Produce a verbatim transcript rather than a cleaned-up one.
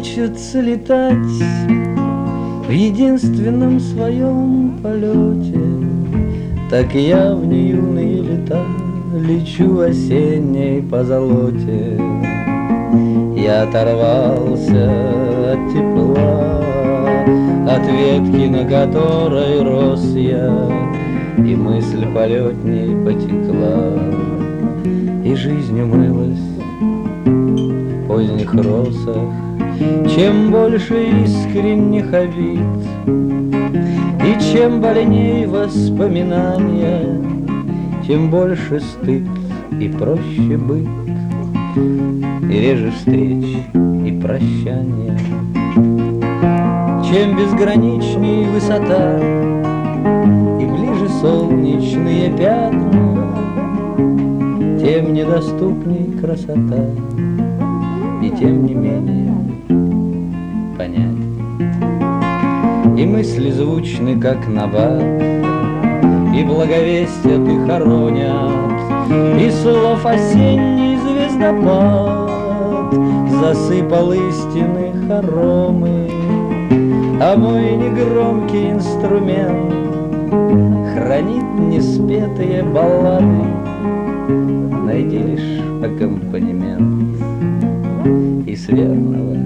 учатся летать в единственном своем полете, так я в неюные лета лечу осенней по золоте. Я оторвался от тепла, от ветки, на которой рос я, и мысль полетней потекла, и жизнь умылась в поздних росах. Чем больше искренних обид, и чем больней воспоминания, тем больше стыд и проще быть, и реже встреч и прощания. Чем безграничней высота и ближе солнечные пятна, тем недоступней красота, и тем не менее понятней. И мысли звучны, как набат, и благовестят и хоронят, и слов осенний звездопад засыпал истины хоромы, а мой негромкий инструмент хранит неспетые баллады. Найди лишь аккомпанемент из верного